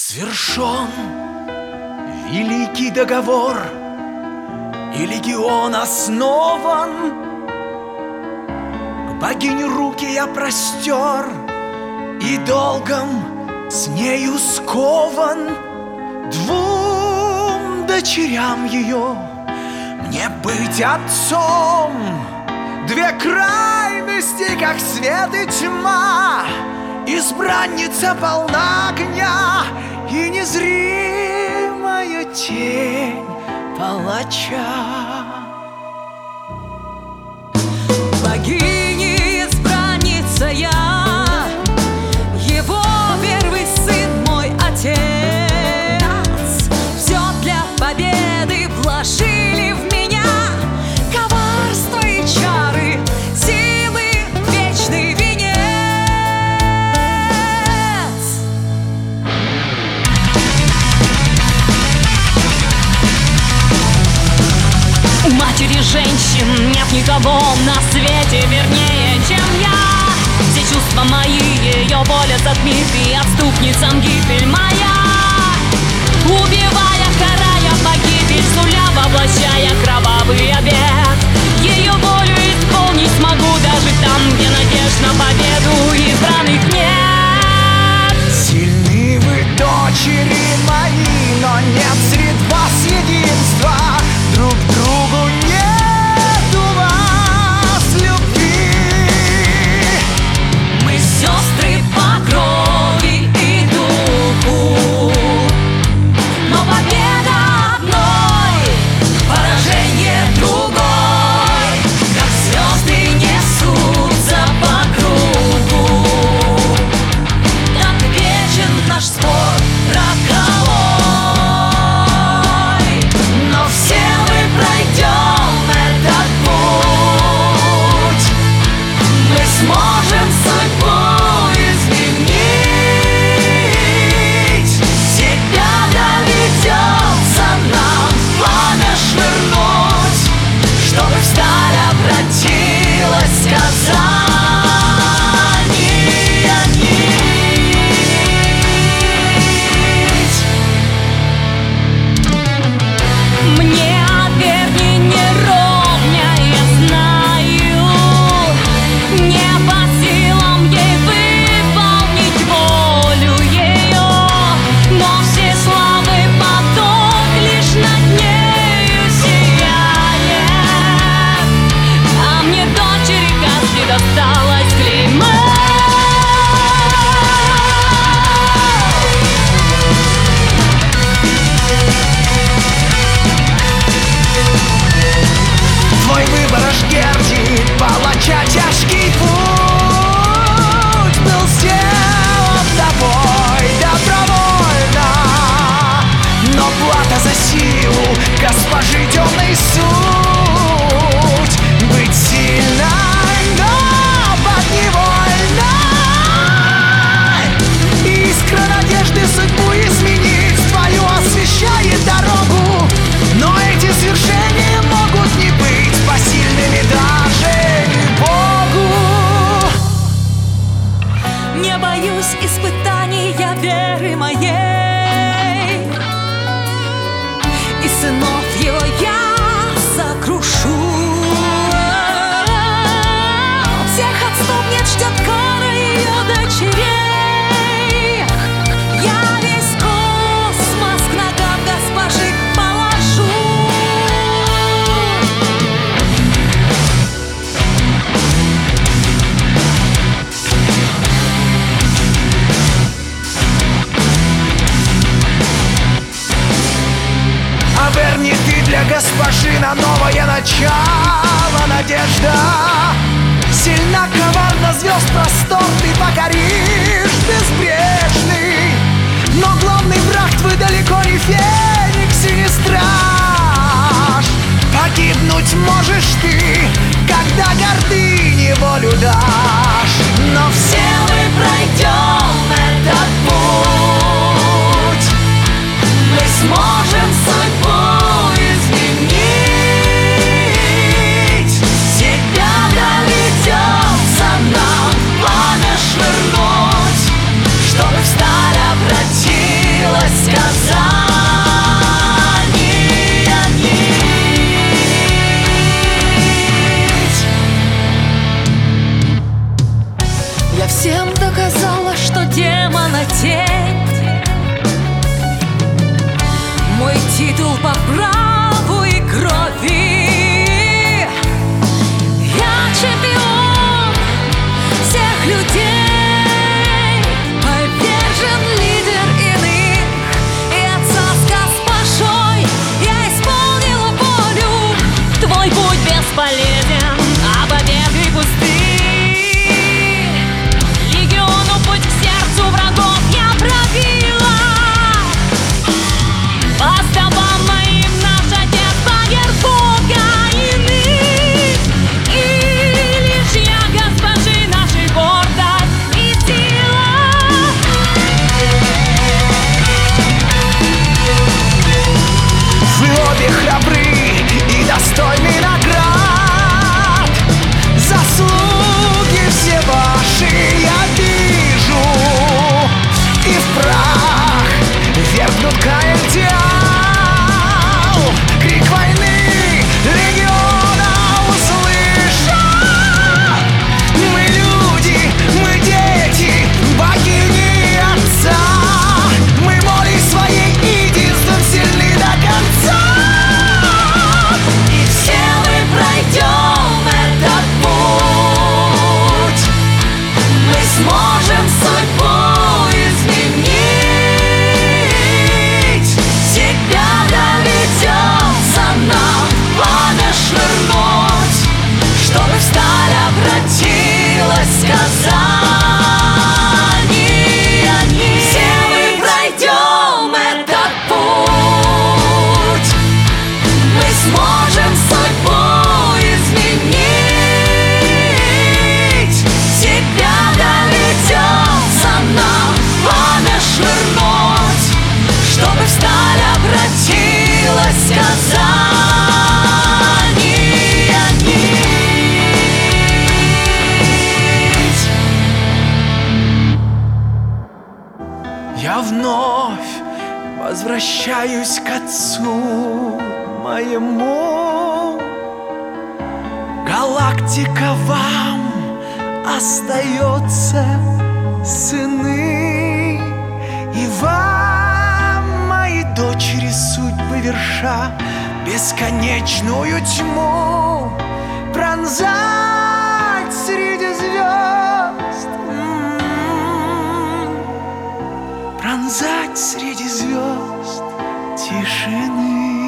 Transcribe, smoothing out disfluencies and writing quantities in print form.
Свершен великий договор, и легион основан. К богине руки я простер, и долгом с нею скован. Двум дочерям ее мне быть отцом. Две крайности, как свет и тьма. Избранница полна огня и незримая тень палача. Богини избранница я, его первый сын, мой отец. Все для победы вложили в меня коварство и чары, силы, вечный венец. У матери женщин нет никого на свете вернее, чем я. Все чувства мои ее воля затмиты, отступницам гибель моя. Убивая, карая погибель, суля, воплощая кровавый обет. Ее волю исполнить смогу даже там, где надежд на победу избранных нет. Сильны вы, дочери мои, но нет среди вас единства. Друг другу нет у вас любви. Мы сестры по крови и духу, но победа одной, поражение другой. Как звезды несутся по кругу, так вечен наш спор роковой. Но все мы пройдем этот путь, мы сможем судьбу изменить. Себя доведется нам пламя швырнуть, чтобы в сталь обратилась Казань. Мне отверни не ровня, я знаю, не по силам ей выполнить волю ее. Но все славы поток лишь над нею сияет, а мне, дочери казки, досталось клеймо. Твой выбор, Ашгерди, палача, тяжкий путь был сделан тобой добровольно, но плата за силу госпожи темной суть. Быть сильной, но подневольной. Искра надежды судьбу изменить твою освещает дорогу. Но эти свершения могут не быть посильными даже Богу. Не боюсь испытаний я веры моей, и сынов его я сокрушу. Всех отступниц ждет кара ее дочерей. Я весь космос к ногам госпожи положу. А верни ты для госпожи на новое начало надежда. Сильна, коварна, звезд простор ты покоришь безбрежный. Но главный враг твой далеко не феникс и не страж. Погибнуть можешь ты, когда гордыне волю дашь. Но все мы пройдем этот путь, мы сможем судьбу изменить. Себя доведется нам пламя швырнуть, чтобы в сталь обратилась вновь возвращаюсь к отцу моему. Галактика вам остается, сыны, и вам, мои дочери, судьбы верша, бесконечную тьму пронзать среди звезд, пронзать среди звезд тишины.